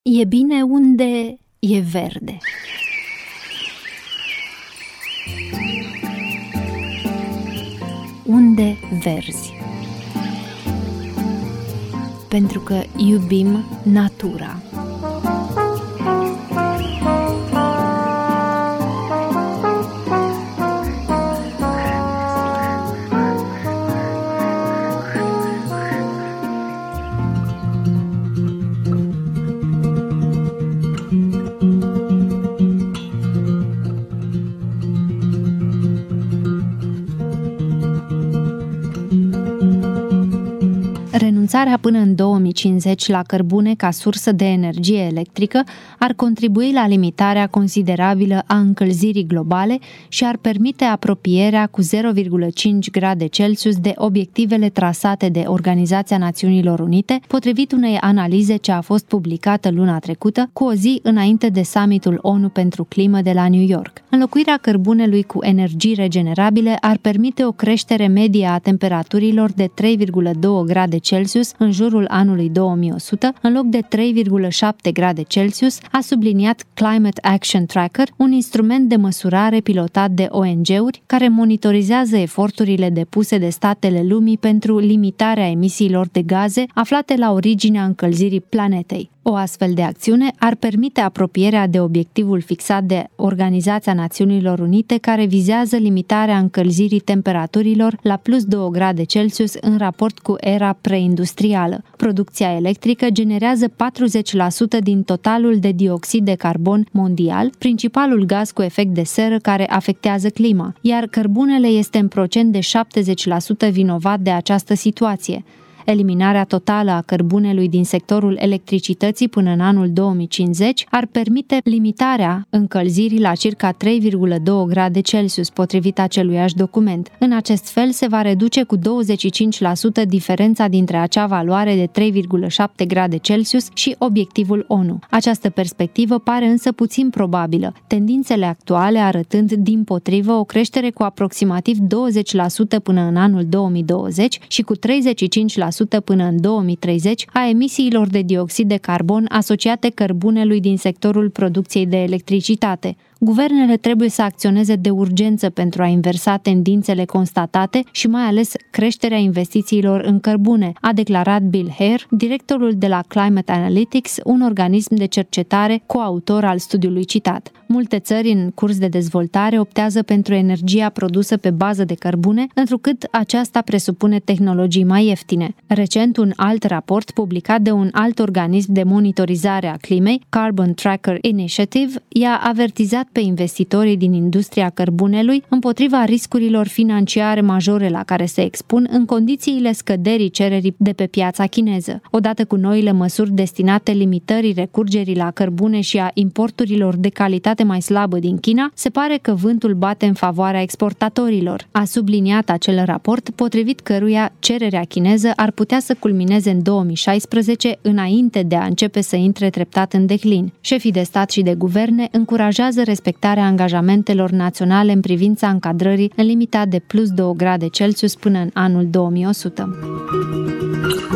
E bine unde e verde. Unde verzi. Pentru că iubim natura. Renunțarea până în 2050 la cărbune ca sursă de energie electrică ar contribui la limitarea considerabilă a încălzirii globale și ar permite apropierea cu 0,5 grade Celsius de obiectivele trasate de Organizația Națiunilor Unite, potrivit unei analize ce a fost publicată luna trecută, cu o zi înainte de summitul ONU pentru climă de la New York. Înlocuirea cărbunelui cu energii regenerabile ar permite o creștere medie a temperaturilor de 3,2 grade Celsius în jurul anului 2100, în loc de 3,7 grade Celsius, a subliniat Climate Action Tracker, un instrument de măsurare pilotat de ONG-uri care monitorizează eforturile depuse de statele lumii pentru limitarea emisiilor de gaze aflate la originea încălzirii planetei. O astfel de acțiune ar permite apropierea de obiectivul fixat de Organizația Națiunilor Unite, care vizează limitarea încălzirii temperaturilor la plus 2 grade Celsius în raport cu era preindustrială. Producția electrică generează 40% din totalul de dioxid de carbon mondial, principalul gaz cu efect de seră care afectează clima, iar cărbunele este în procent de 70% vinovat de această situație. Eliminarea totală a cărbunelui din sectorul electricității până în anul 2050 ar permite limitarea încălzirii la circa 3,2 grade Celsius, potrivit aceluiași document. În acest fel se va reduce cu 25% diferența dintre acea valoare de 3,7 grade Celsius și obiectivul ONU. Această perspectivă pare însă puțin probabilă, tendințele actuale arătând dimpotrivă o creștere cu aproximativ 20% până în anul 2020 și cu 35% până în 2030 a emisiilor de dioxid de carbon asociate cărbunelui din sectorul producției de electricitate. Guvernele trebuie să acționeze de urgență pentru a inversa tendințele constatate și mai ales creșterea investițiilor în cărbune, a declarat Bill Hare, directorul de la Climate Analytics, un organism de cercetare coautor al studiului citat. Multe țări în curs de dezvoltare optează pentru energia produsă pe bază de cărbune, întrucât aceasta presupune tehnologii mai ieftine. Recent, un alt raport publicat de un alt organism de monitorizare a climei, Carbon Tracker Initiative, i-a avertizat pe investitorii din industria cărbunelui împotriva riscurilor financiare majore la care se expun în condițiile scăderii cererii de pe piața chineză. Odată cu noile măsuri destinate limitării recurgerii la cărbune și a importurilor de calitate mai slabă din China, se pare că vântul bate în favoarea exportatorilor. A subliniat acel raport, potrivit căruia cererea chineză ar putea să culmineze în 2016, înainte de a începe să intre treptat în declin. Șefii de stat și de guverne încurajează respectarea angajamentelor naționale în privința încadrării în limita de plus 2 grade Celsius până în anul 2100.